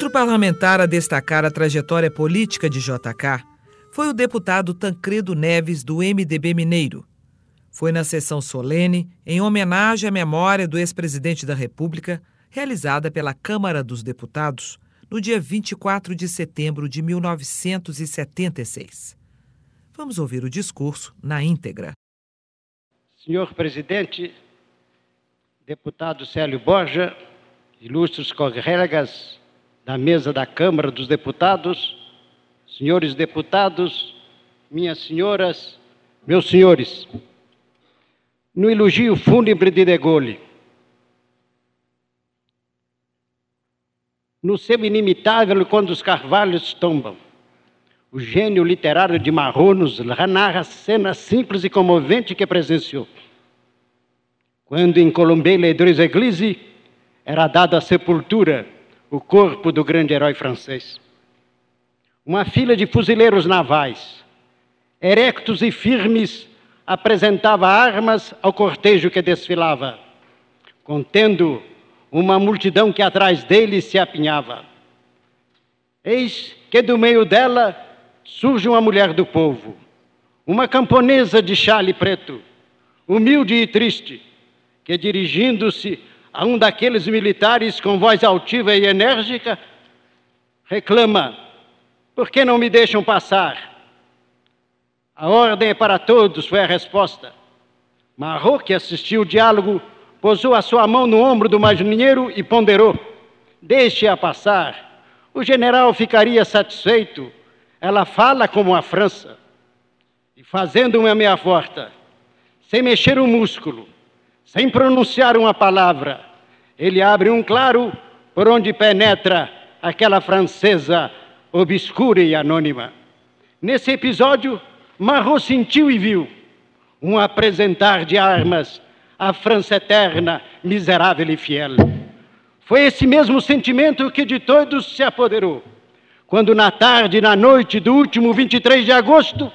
Outro parlamentar a destacar a trajetória política de JK foi o deputado Tancredo Neves, do MDB mineiro. Foi na sessão solene, em homenagem à memória do ex-presidente da República, realizada pela Câmara dos Deputados, no dia 24 de setembro de 1976. Vamos ouvir o discurso na íntegra. Senhor presidente, deputado Célio Borja, ilustres colegas da mesa da Câmara dos Deputados, senhores deputados, minhas senhoras, meus senhores, no elogio fúnebre de Gaulle, no seu inimitável Quando os Carvalhos Tombam, o gênio literário de Marot nos narra a cena simples e comovente que presenciou. Quando em Colombey-les-Deux-Églises era dado à sepultura o corpo do grande herói francês. Uma fila de fuzileiros navais, erectos e firmes, apresentava armas ao cortejo que desfilava, contendo uma multidão que atrás deles se apinhava. Eis que do meio dela surge uma mulher do povo, uma camponesa de chale preto, humilde e triste, que dirigindo-se a um daqueles militares com voz altiva e enérgica, reclama: por que não me deixam passar? A ordem é para todos, foi a resposta. Marot, que assistiu o diálogo, pousou a sua mão no ombro do marinheiro e ponderou: deixe-a passar, o general ficaria satisfeito, ela fala como a França. E fazendo uma meia volta, sem mexer um músculo, sem pronunciar uma palavra, ele abre um claro por onde penetra aquela francesa obscura e anônima. Nesse episódio, Marot sentiu e viu um apresentar de armas à França eterna, miserável e fiel. Foi esse mesmo sentimento que de todos se apoderou, quando na tarde e na noite do último 23 de agosto,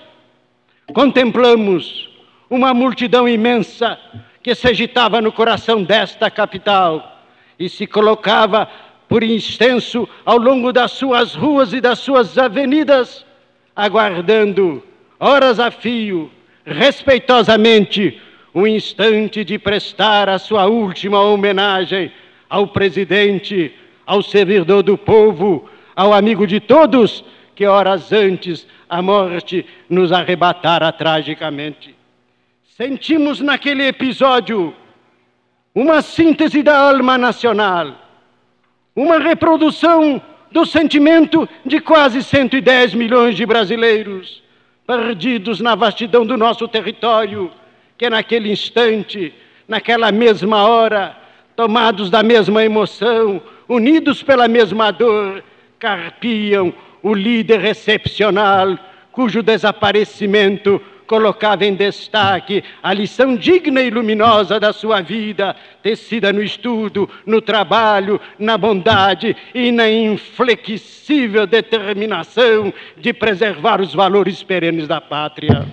contemplamos uma multidão imensa que se agitava no coração desta capital e se colocava por extenso ao longo das suas ruas e das suas avenidas, aguardando, horas a fio, respeitosamente, um instante de prestar a sua última homenagem ao presidente, ao servidor do povo, ao amigo de todos, que horas antes a morte nos arrebatara tragicamente. Sentimos naquele episódio uma síntese da alma nacional, uma reprodução do sentimento de quase 110 milhões de brasileiros, perdidos na vastidão do nosso território, que naquele instante, naquela mesma hora, tomados da mesma emoção, unidos pela mesma dor, carpiam o líder excepcional, cujo desaparecimento colocava em destaque a lição digna e luminosa da sua vida, tecida no estudo, no trabalho, na bondade e na inflexível determinação de preservar os valores perenes da pátria.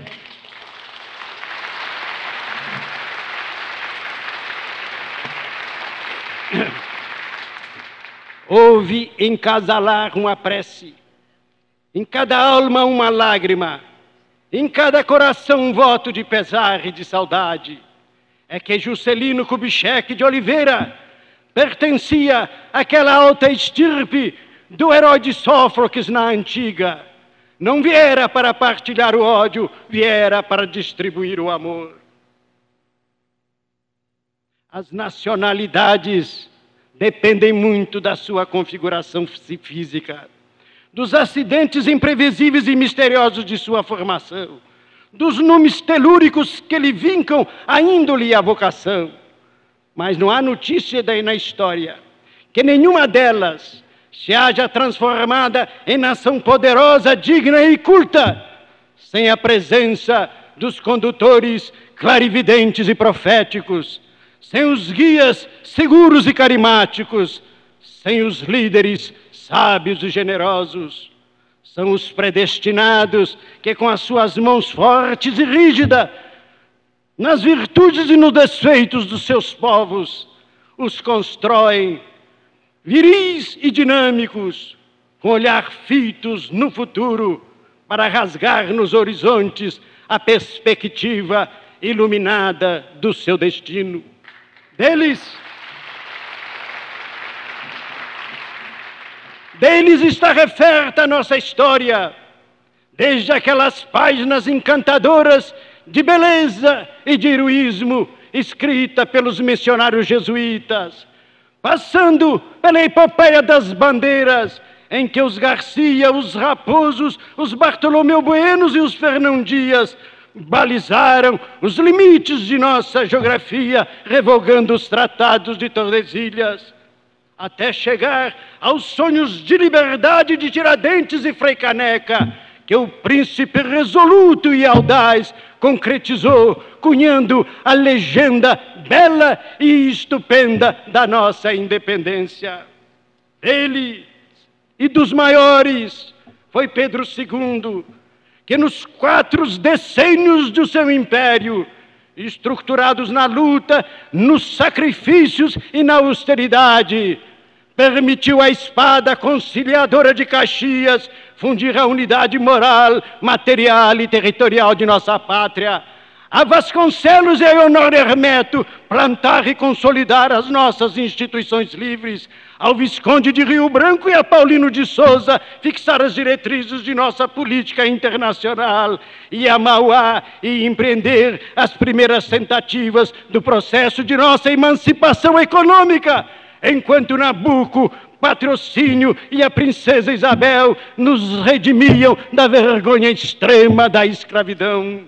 Houve em cada lar uma prece, em cada alma uma lágrima, em cada coração um voto de pesar e de saudade. É que Juscelino Kubitschek de Oliveira pertencia àquela alta estirpe do herói de Sófocles na antiga. Não viera para partilhar o ódio, viera para distribuir o amor. As nacionalidades dependem muito da sua configuração física, dos acidentes imprevisíveis e misteriosos de sua formação, dos nomes telúricos que lhe vincam a índole e a vocação. Mas não há notícia daí na história que nenhuma delas se haja transformada em nação poderosa, digna e culta, sem a presença dos condutores clarividentes e proféticos, sem os guias seguros e carismáticos, sem os líderes sábios e generosos. São os predestinados que, com as suas mãos fortes e rígidas, nas virtudes e nos defeitos dos seus povos, os constroem viris e dinâmicos, com olhar fitos no futuro, para rasgar nos horizontes a perspectiva iluminada do seu destino. Deles está referta a nossa história, desde aquelas páginas encantadoras de beleza e de heroísmo escrita pelos missionários jesuítas, passando pela epopeia das bandeiras, em que os Garcia, os Raposos, os Bartolomeu Buenos e os Fernão Dias balizaram os limites de nossa geografia, revogando os tratados de Tordesilhas, até chegar aos sonhos de liberdade de Tiradentes e Frei Caneca, que o príncipe resoluto e audaz concretizou, cunhando a legenda bela e estupenda da nossa independência. Ele e dos maiores foi Pedro II, que nos 4 decênios do seu império, estruturados na luta, nos sacrifícios e na austeridade, permitiu à espada conciliadora de Caxias fundir a unidade moral, material e territorial de nossa pátria. A Vasconcelos e a Honor Hermeto plantar e consolidar as nossas instituições livres. Ao Visconde de Rio Branco e a Paulino de Souza fixar as diretrizes de nossa política internacional. E a Mauá e empreender as primeiras tentativas do processo de nossa emancipação econômica. Enquanto Nabucco, Patrocínio e a princesa Isabel nos redimiam da vergonha extrema da escravidão.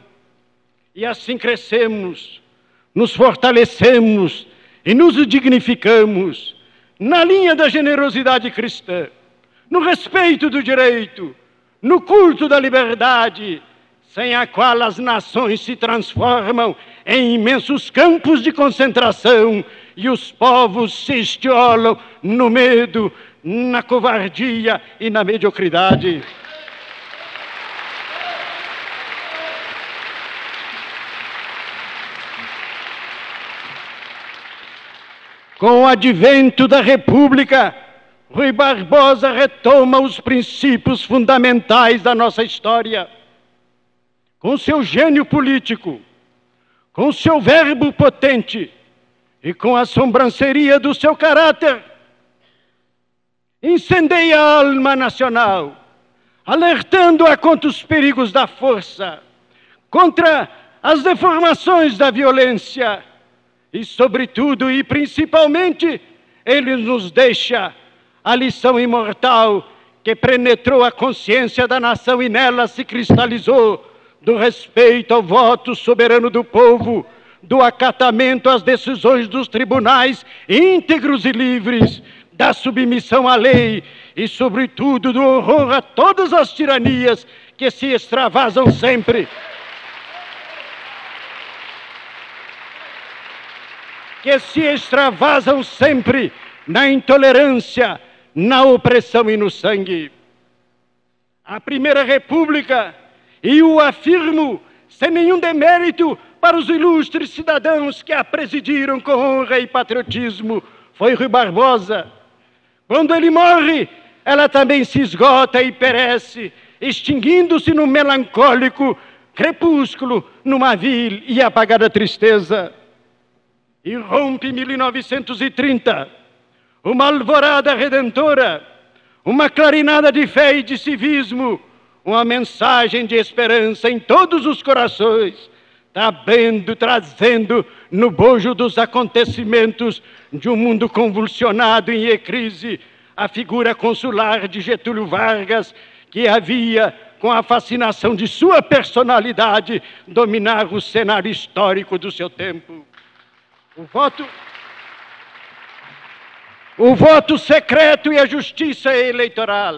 E assim crescemos, nos fortalecemos e nos dignificamos na linha da generosidade cristã, no respeito do direito, no culto da liberdade, sem a qual as nações se transformam em imensos campos de concentração e os povos se estiolam no medo, na covardia e na mediocridade. Com o advento da República, Rui Barbosa retoma os princípios fundamentais da nossa história. Com seu gênio político, com seu verbo potente e com a sobranceria do seu caráter, incendeia a alma nacional, alertando-a contra os perigos da força, contra as deformações da violência e, sobretudo e principalmente, ele nos deixa a lição imortal que penetrou a consciência da nação e nela se cristalizou, do respeito ao voto soberano do povo, do acatamento às decisões dos tribunais íntegros e livres, da submissão à lei e, sobretudo, do horror a todas as tiranias que se extravasam sempre. Na intolerância, na opressão e no sangue. A Primeira República, e o afirmo sem nenhum demérito para os ilustres cidadãos que a presidiram com honra e patriotismo, foi Rui Barbosa. Quando ele morre, ela também se esgota e perece, extinguindo-se num melancólico crepúsculo, numa vil e apagada tristeza. E rompe em 1930 uma alvorada redentora, uma clarinada de fé e de civismo, uma mensagem de esperança em todos os corações, trazendo no bojo dos acontecimentos de um mundo convulsionado em crise a figura consular de Getúlio Vargas, que havia, com a fascinação de sua personalidade, dominar o cenário histórico do seu tempo. O voto secreto e a justiça eleitoral.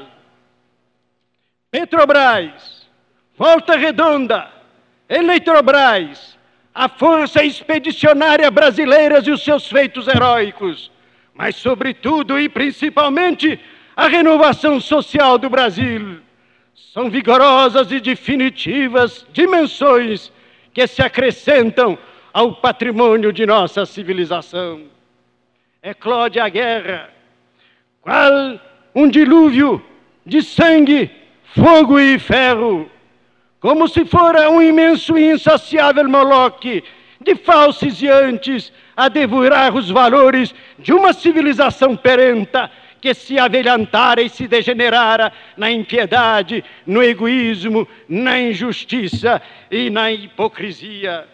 Petrobras, Volta Redonda, Eletrobras, a força expedicionária brasileira e os seus feitos heróicos, mas sobretudo e principalmente a renovação social do Brasil. São vigorosas e definitivas dimensões que se acrescentam ao patrimônio de nossa civilização. Eclode a guerra, qual um dilúvio de sangue, fogo e ferro, como se fora um imenso e insaciável Moloque de falsiziantes a devorar os valores de uma civilização perenta que se avelhantara e se degenerara na impiedade, no egoísmo, na injustiça e na hipocrisia.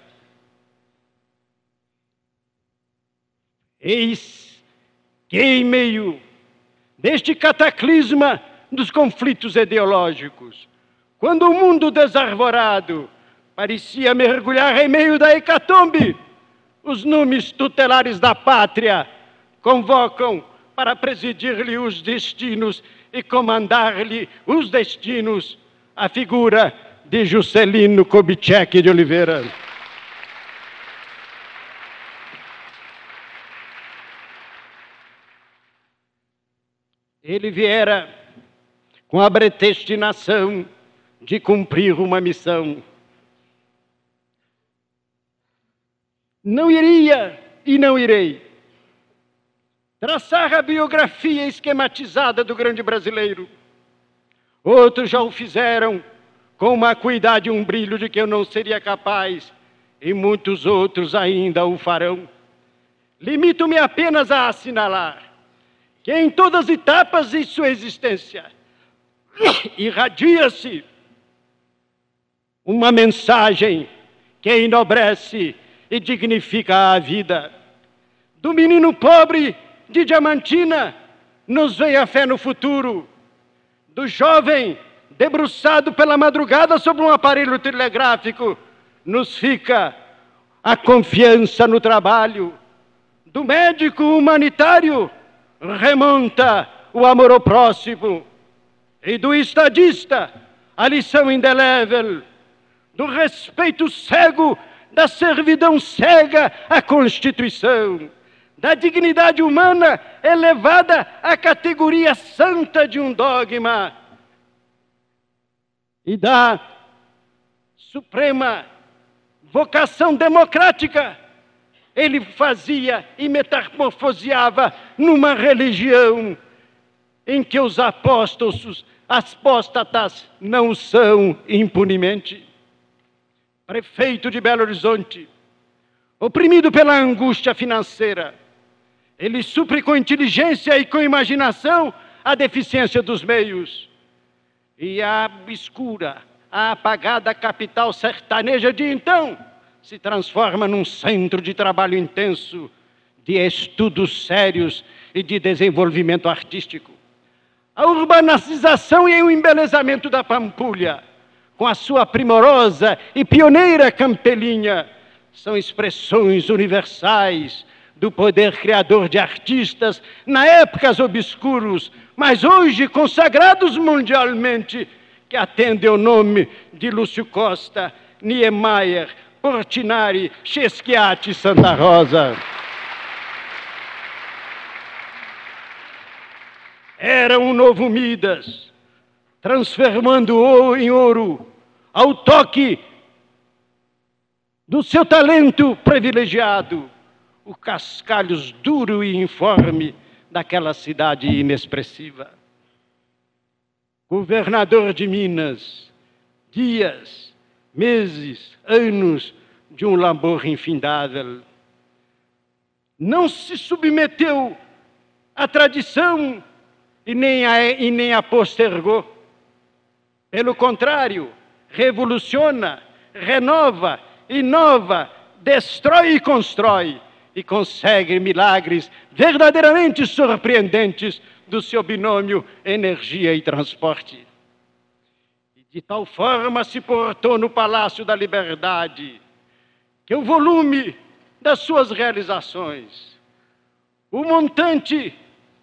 Eis que, em meio deste cataclisma dos conflitos ideológicos, quando o mundo desarvorado parecia mergulhar em meio da hecatombe, os numes tutelares da pátria convocam para presidir-lhe os destinos e comandar-lhe os destinos a figura de Juscelino Kubitschek de Oliveira. Ele viera com a predestinação de cumprir uma missão. Não iria e não irei traçar a biografia esquematizada do grande brasileiro. Outros já o fizeram com uma acuidade e um brilho de que eu não seria capaz, e muitos outros ainda o farão. Limito-me apenas a assinalar que em todas as etapas de sua existência irradia-se uma mensagem que enobrece e dignifica a vida. Do menino pobre de Diamantina nos vem a fé no futuro. Do jovem debruçado pela madrugada sobre um aparelho telegráfico nos fica a confiança no trabalho. Do médico humanitário remonta o amor ao próximo. E do estadista a lição indelével do respeito cego, da servidão cega à Constituição, da dignidade humana elevada à categoria santa de um dogma e da suprema vocação democrática. Ele fazia e metamorfoseava numa religião em que os apóstatas não são impunemente. Prefeito de Belo Horizonte, oprimido pela angústia financeira, ele supre com inteligência e com imaginação a deficiência dos meios. E a obscura, a apagada capital sertaneja de então se transforma num centro de trabalho intenso, de estudos sérios e de desenvolvimento artístico. A urbanização e o embelezamento da Pampulha, com a sua primorosa e pioneira Campelinha, são expressões universais do poder criador de artistas na épocas obscuros, mas hoje consagrados mundialmente, que atendem ao nome de Lúcio Costa, Niemeyer, Portinari, Cheschiati e Santa Rosa. Era um novo Midas, transformando em ouro, ao toque do seu talento privilegiado, o cascalho duro e informe daquela cidade inexpressiva. Governador de Minas, dias, meses, anos de um labor infindável. Não se submeteu à tradição e nem a postergou. Pelo contrário, revoluciona, renova, inova, destrói e constrói, e consegue milagres verdadeiramente surpreendentes do seu binômio energia e transporte. E de tal forma se portou no Palácio da Liberdade, que o volume das suas realizações, o montante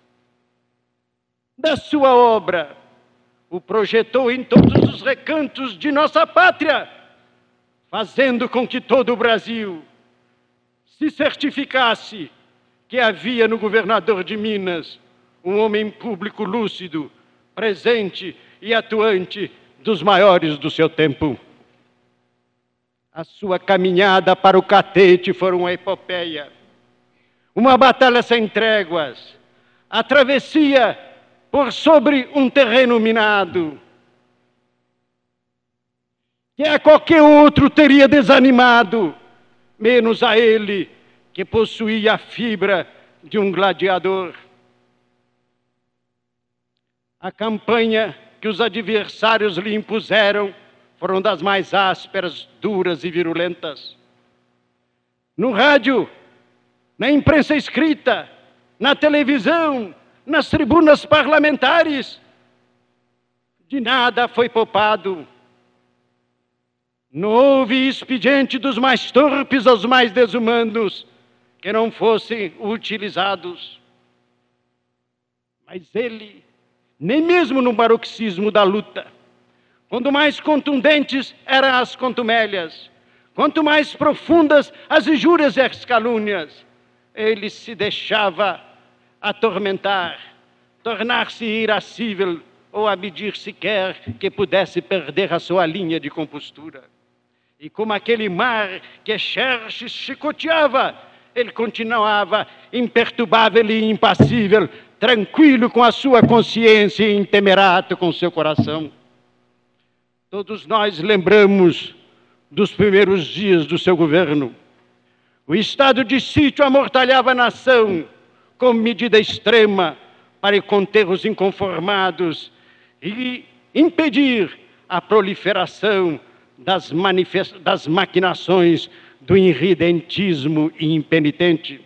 da sua obra, o projetou em todos os recantos de nossa pátria, fazendo com que todo o Brasil se certificasse que havia no governador de Minas um homem público lúcido, presente e atuante dos maiores do seu tempo. A sua caminhada para o Catete foi uma epopeia, uma batalha sem tréguas, a travessia por sobre um terreno minado, que a qualquer outro teria desanimado, menos a ele, que possuía a fibra de um gladiador. A campanha que os adversários lhe impuseram foram das mais ásperas, duras e virulentas. No rádio, na imprensa escrita, na televisão, nas tribunas parlamentares, de nada foi poupado. Não houve expediente dos mais torpes aos mais desumanos que não fossem utilizados. Mas ele, nem mesmo no paroxismo da luta, quando mais contundentes eram as contumélias, quanto mais profundas as injúrias e as calúnias, ele se deixava atormentar, tornar-se irascível ou a medir sequer que pudesse perder a sua linha de compostura. E como aquele mar que Xerxes chicoteava, ele continuava imperturbável e impassível, tranquilo com a sua consciência e intemerato com o seu coração. Todos nós lembramos dos primeiros dias do seu governo. O estado de sítio amortalhava a nação como medida extrema para conter os inconformados e impedir a proliferação das maquinações do irredentismo impenitente.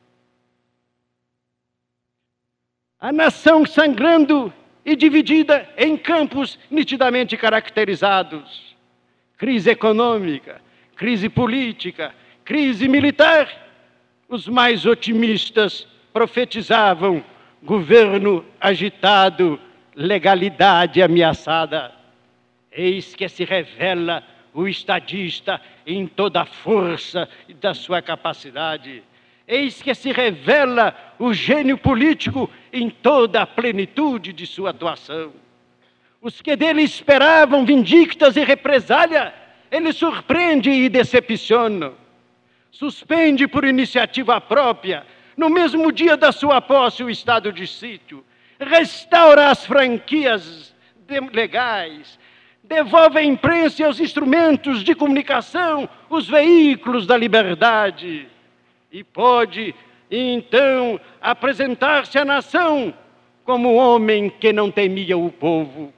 A nação sangrando e dividida em campos nitidamente caracterizados. Crise econômica, crise política, crise militar. Os mais otimistas profetizavam governo agitado, legalidade ameaçada. Eis que se revela o estadista em toda a força da sua capacidade. Eis que se revela o gênio político em toda a plenitude de sua atuação. Os que dele esperavam vindictas e represália, ele surpreende e decepciona. Suspende por iniciativa própria, no mesmo dia da sua posse, o estado de sítio. Restaura as franquias legais, devolve à imprensa e aos instrumentos de comunicação os veículos da liberdade. E pode, então, apresentar-se à nação como homem que não temia o povo.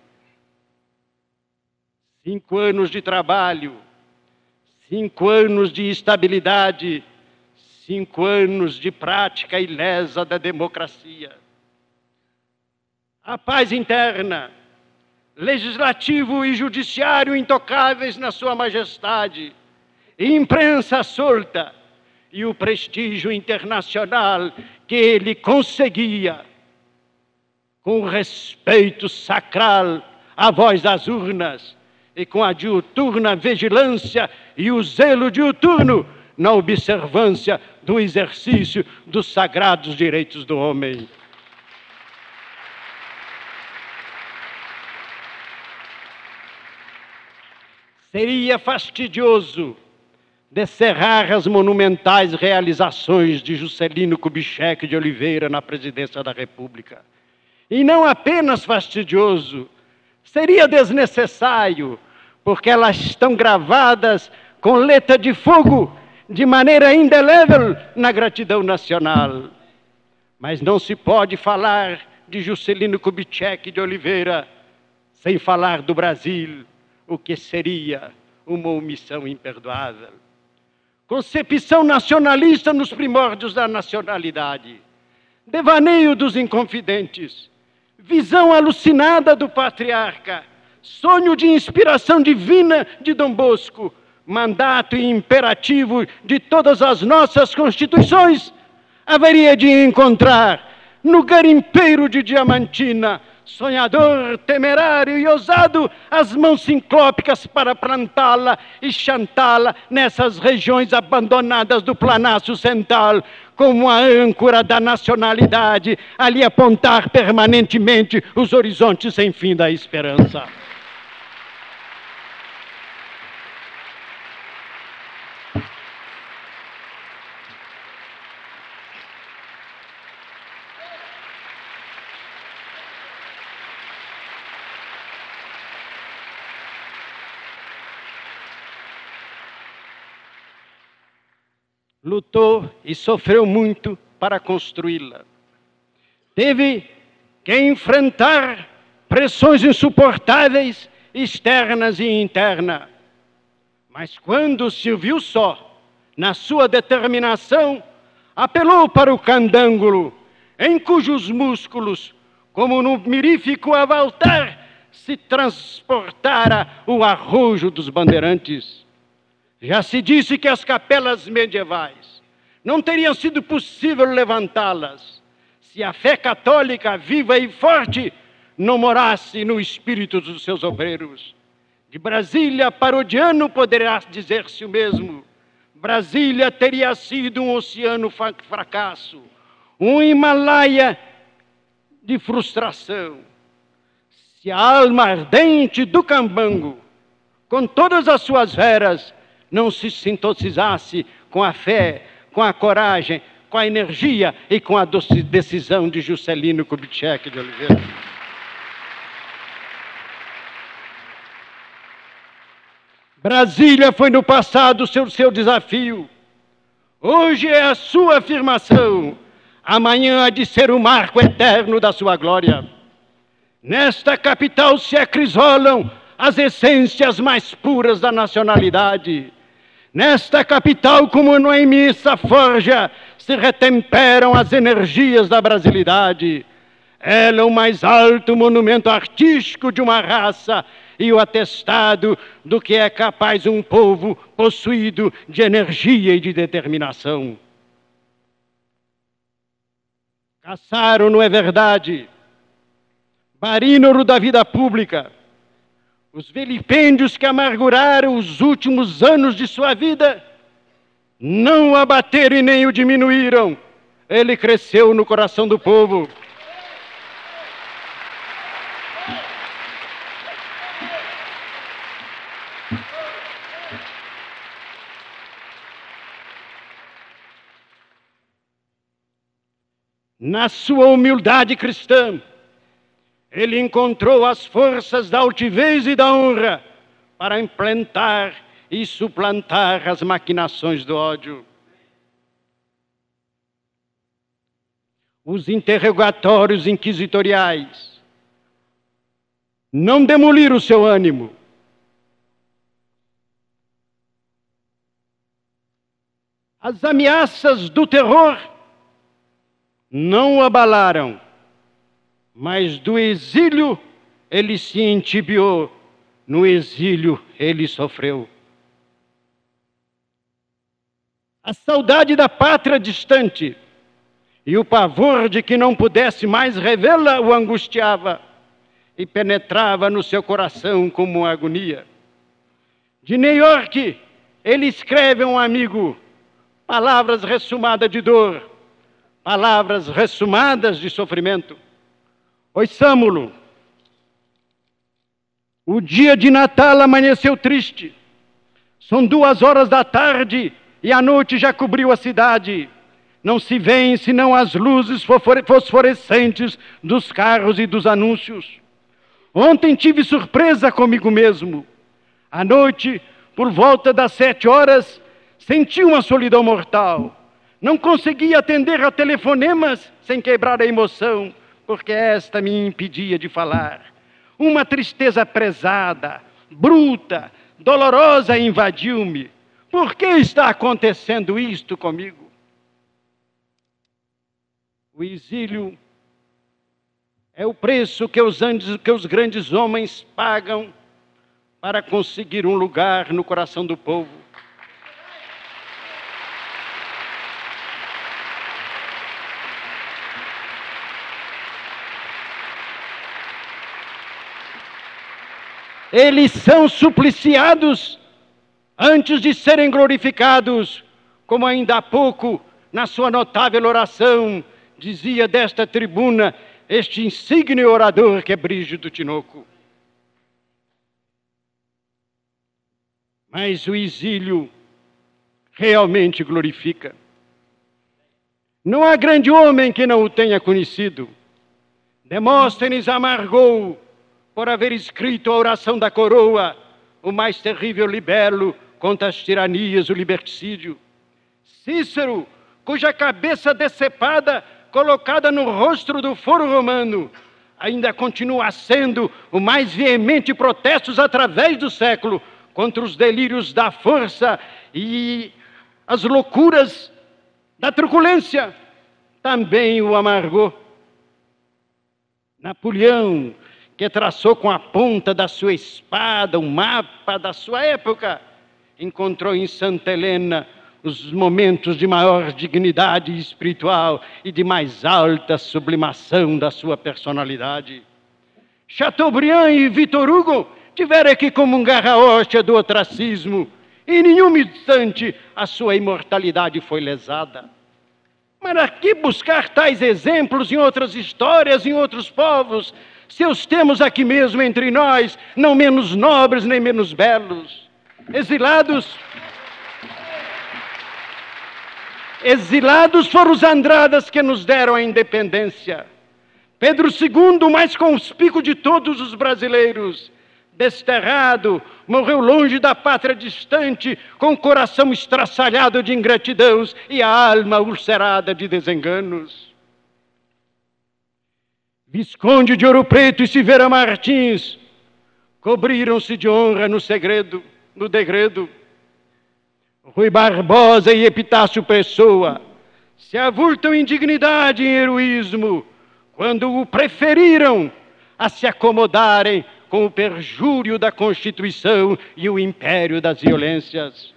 5 anos de trabalho, 5 anos de estabilidade, 5 anos de prática ilesa da democracia. A paz interna, legislativo e judiciário intocáveis na sua majestade, imprensa solta e o prestígio internacional que ele conseguia, com respeito sacral à voz das urnas e com a diuturna vigilância e o zelo diuturno na observância do exercício dos sagrados direitos do homem. Seria fastidioso descerrar as monumentais realizações de Juscelino Kubitschek de Oliveira na presidência da República. E não apenas fastidioso, seria desnecessário, porque elas estão gravadas com letra de fogo, de maneira indelével na gratidão nacional. Mas não se pode falar de Juscelino Kubitschek de Oliveira sem falar do Brasil, o que seria uma omissão imperdoável. Concepção nacionalista nos primórdios da nacionalidade, devaneio dos inconfidentes, visão alucinada do patriarca, sonho de inspiração divina de Dom Bosco, mandato e imperativo de todas as nossas constituições, haveria de encontrar no garimpeiro de Diamantina, sonhador, temerário e ousado, as mãos ciclópicas para plantá-la e chantá-la nessas regiões abandonadas do Planácio Central, como a âncora da nacionalidade, ali apontar permanentemente os horizontes sem fim da esperança. lutou e sofreu muito para construí-la. Teve que enfrentar pressões insuportáveis, externas e internas. Mas quando se viu só, na sua determinação, apelou para o candângulo, em cujos músculos, como no mirífico avaltar, se transportara o arrojo dos bandeirantes. Já se disse que as capelas medievais não teriam sido possível levantá-las se a fé católica viva e forte não morasse no espírito dos seus obreiros. De Brasília para Odiano poderá dizer-se o mesmo. Brasília teria sido um oceano fracasso, um Himalaia de frustração, se a alma ardente do cambango, com todas as suas veras, não se sintonizasse com a fé, com a coragem, com a energia e com a decisão de Juscelino Kubitschek de Oliveira. Brasília foi no passado seu desafio. Hoje é a sua afirmação. Amanhã há de ser o marco eterno da sua glória. Nesta capital se acrisolam as essências mais puras da nacionalidade. Nesta capital, como numa imensa forja, se retemperam as energias da brasilidade. Ela é o mais alto monumento artístico de uma raça e o atestado do que é capaz um povo possuído de energia e de determinação. Caçaro não é verdade, barínono da vida pública, os vilipêndios que amarguraram os últimos anos de sua vida não o abateram e nem o diminuíram. Ele cresceu no coração do povo. Na sua humildade cristã, ele encontrou as forças da altivez e da honra para implantar e suplantar as maquinações do ódio. Os interrogatórios inquisitoriais não demoliram o seu ânimo. As ameaças do terror não o abalaram, mas do exílio ele se entibiou, no exílio ele sofreu. A saudade da pátria distante e o pavor de que não pudesse mais revê-la o angustiava e penetrava no seu coração como uma agonia. De New York, ele escreve a um amigo palavras ressumadas de dor, palavras ressumadas de sofrimento. Ouçamo-lo. O dia de Natal amanheceu triste. São 2 da tarde e a noite já cobriu a cidade. Não se vêem senão as luzes fosforescentes dos carros e dos anúncios. Ontem tive surpresa comigo mesmo. À noite, por volta das 7 horas, senti uma solidão mortal. Não conseguia atender a telefonemas sem quebrar a emoção, porque esta me impedia de falar. Uma tristeza pesada, bruta, dolorosa invadiu-me. Por que está acontecendo isto comigo? O exílio é o preço que os grandes homens pagam para conseguir um lugar no coração do povo. Eles são supliciados antes de serem glorificados, como ainda há pouco, na sua notável oração, dizia desta tribuna este insigne orador que é Brígido Tinoco. Mas o exílio realmente glorifica. Não há grande homem que não o tenha conhecido. Demóstenes amargou por haver escrito a oração da coroa, o mais terrível libelo contra as tiranias, o liberticídio. Cícero, cuja cabeça decepada, colocada no rostro do foro romano, ainda continua sendo o mais veemente protestos através do século contra os delírios da força e as loucuras da truculência, também o amargou. Napoleão, que traçou com a ponta da sua espada um mapa da sua época, encontrou em Santa Helena os momentos de maior dignidade espiritual e de mais alta sublimação da sua personalidade. Chateaubriand e Victor Hugo tiveram que comungar a hóstia do ostracismo, e em nenhum instante a sua imortalidade foi lesada. Mas a que buscar tais exemplos em outras histórias, em outros povos, se os temos aqui mesmo entre nós, não menos nobres nem menos belos? Exilados foram os Andradas que nos deram a independência. Pedro II, o mais conspícuo de todos os brasileiros, desterrado, morreu longe da pátria distante, com o coração estraçalhado de ingratidões e a alma ulcerada de desenganos. Visconde de Ouro Preto e Silveira Martins cobriram-se de honra no degredo. Rui Barbosa e Epitácio Pessoa se avultam em dignidade e em heroísmo quando o preferiram a se acomodarem com o perjúrio da Constituição e o império das violências.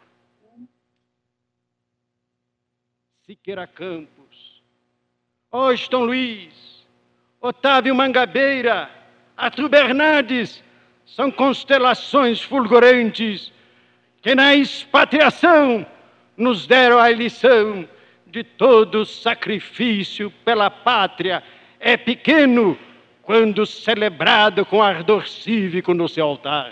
Siqueira Campos, Washington Luiz, Otávio Mangabeira, Arthur Bernardes são constelações fulgurantes que na expatriação nos deram a lição de todo sacrifício pela pátria é pequeno quando celebrado com ardor cívico no seu altar.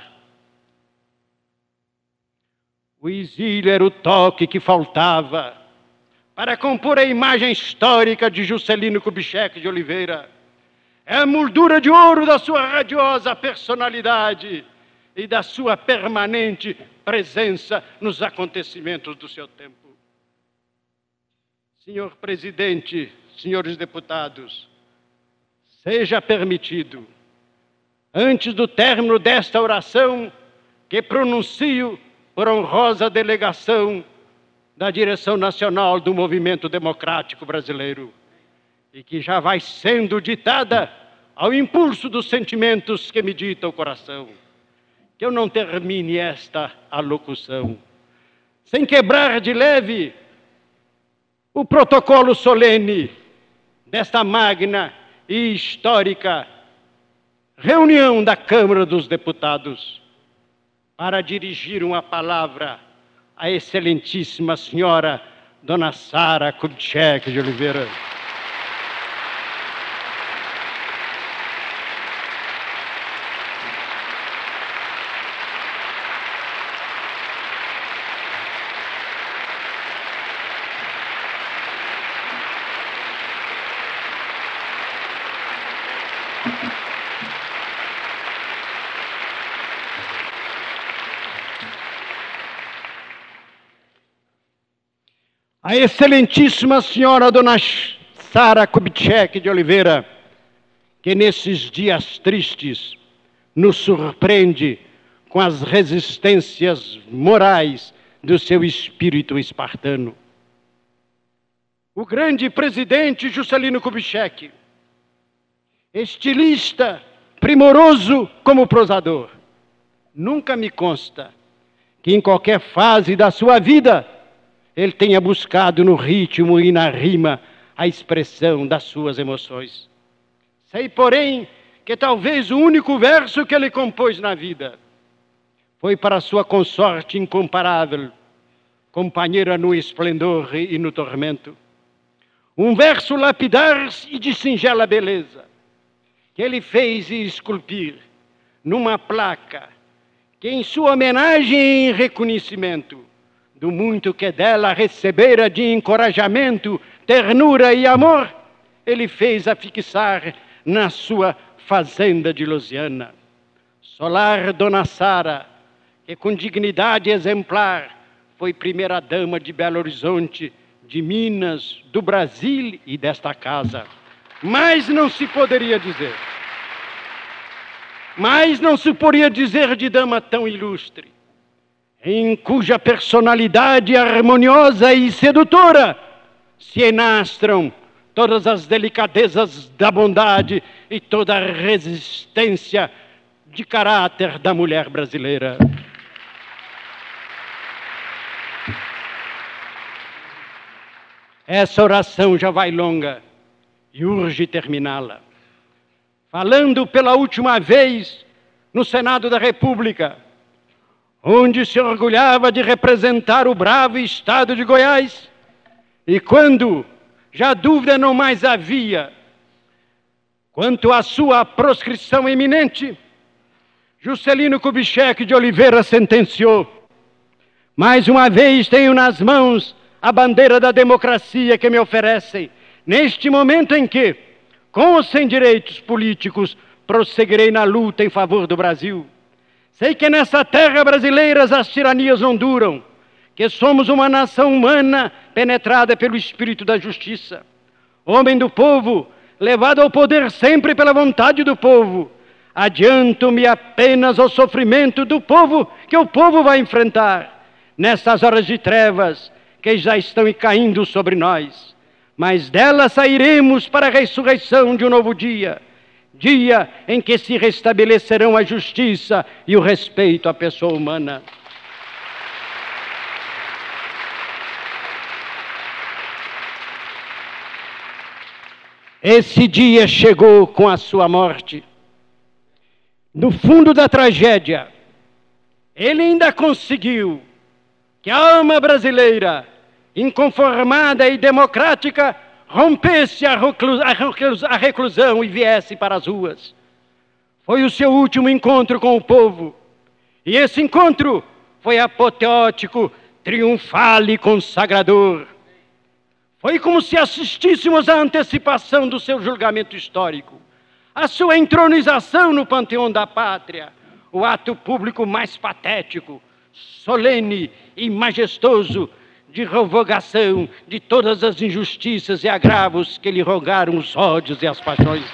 O exílio era o toque que faltava para compor a imagem histórica de Juscelino Kubitschek de Oliveira. É a moldura de ouro da sua radiosa personalidade e da sua permanente presença nos acontecimentos do seu tempo. Senhor presidente, senhores deputados, seja permitido, antes do término desta oração, que pronuncio por honrosa delegação da direção nacional do Movimento Democrático Brasileiro, e que já vai sendo ditada ao impulso dos sentimentos que me dita o coração, que eu não termine esta alocução sem quebrar de leve o protocolo solene desta magna e histórica reunião da Câmara dos Deputados para dirigir uma palavra à excelentíssima senhora Dona Sara Kubitschek de Oliveira. A excelentíssima senhora Dona Sara Kubitschek de Oliveira, que nesses dias tristes nos surpreende com as resistências morais do seu espírito espartano. O grande presidente Juscelino Kubitschek, estilista, primoroso como prosador, nunca me consta que em qualquer fase da sua vida ele tenha buscado no ritmo e na rima a expressão das suas emoções. Sei, porém, que talvez o único verso que ele compôs na vida foi para sua consorte incomparável, companheira no esplendor e no tormento. Um verso lapidar e de singela beleza, que ele fez esculpir numa placa, que em sua homenagem e reconhecimento do muito que dela recebera de encorajamento, ternura e amor, ele fez afixar na sua fazenda de Lusiana. Solar Dona Sara, que com dignidade exemplar foi primeira-dama de Belo Horizonte, de Minas, do Brasil e desta casa. Mas não se poderia dizer. Mas não se poderia dizer de dama tão ilustre, em cuja personalidade harmoniosa e sedutora se enastram todas as delicadezas da bondade e toda a resistência de caráter da mulher brasileira. Essa oração já vai longa e urge terminá-la. Falando pela última vez no Senado da República, onde se orgulhava de representar o bravo estado de Goiás, e quando já dúvida não mais havia quanto à sua proscrição iminente, Juscelino Kubitschek de Oliveira sentenciou: mais uma vez tenho nas mãos a bandeira da democracia que me oferecem, neste momento em que, com ou sem direitos políticos, prosseguirei na luta em favor do Brasil. Sei que nessa terra brasileira as tiranias não duram, que somos uma nação humana penetrada pelo espírito da justiça. Homem do povo, levado ao poder sempre pela vontade do povo, adianto-me apenas ao sofrimento do povo que o povo vai enfrentar nessas horas de trevas que já estão caindo sobre nós. Mas dela sairemos para a ressurreição de um novo dia, dia em que se restabelecerão a justiça e o respeito à pessoa humana. Esse dia chegou com a sua morte. No fundo da tragédia, ele ainda conseguiu que a alma brasileira, inconformada e democrática, rompesse a reclusão e viesse para as ruas. Foi o seu último encontro com o povo. E esse encontro foi apoteótico, triunfal e consagrador. Foi como se assistíssemos à antecipação do seu julgamento histórico, a sua entronização no panteão da pátria, o ato público mais patético, solene e majestoso de revogação de todas as injustiças e agravos que lhe rogaram os ódios e as paixões.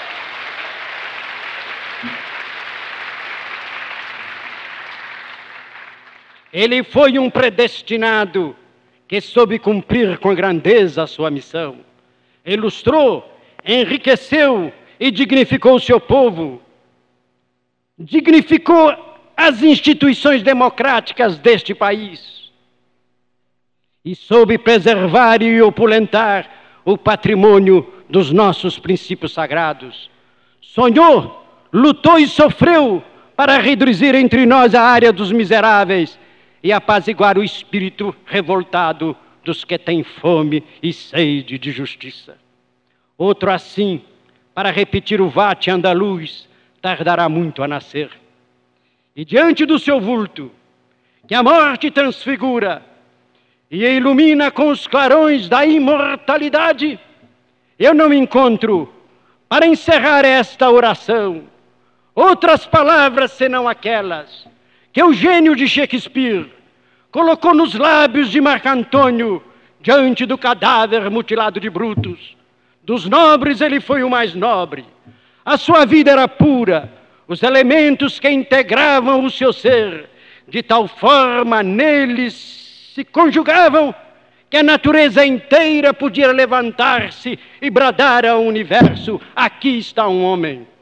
Ele foi um predestinado que soube cumprir com grandeza a sua missão. Ilustrou, enriqueceu e dignificou o seu povo. Dignificou as instituições democráticas deste país. E soube preservar e opulentar o patrimônio dos nossos princípios sagrados. Sonhou, lutou e sofreu para reduzir entre nós a área dos miseráveis e apaziguar o espírito revoltado dos que têm fome e sede de justiça. Outro assim, para repetir o vate andaluz, tardará muito a nascer. E diante do seu vulto, que a morte transfigura e ilumina com os clarões da imortalidade, eu não encontro, para encerrar esta oração, outras palavras senão aquelas que o gênio de Shakespeare colocou nos lábios de Marco Antônio diante do cadáver mutilado de Brutus. Dos nobres ele foi o mais nobre. A sua vida era pura, os elementos que integravam o seu ser, de tal forma neles se conjugavam que a natureza inteira podia levantar-se e bradar ao universo: aqui está um homem.